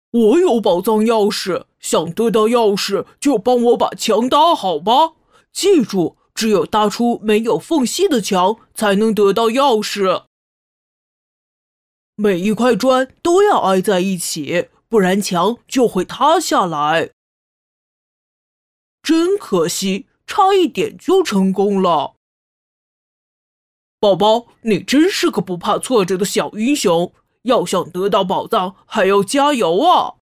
我有宝藏钥匙，想得到钥匙就帮我把墙搭好吧。记住，只有搭出没有缝隙的墙，才能得到钥匙。每一块砖都要挨在一起，不然墙就会塌下来。真可惜，差一点就成功了。宝宝，你真是个不怕挫折的小英雄，要想得到宝藏，还要加油啊！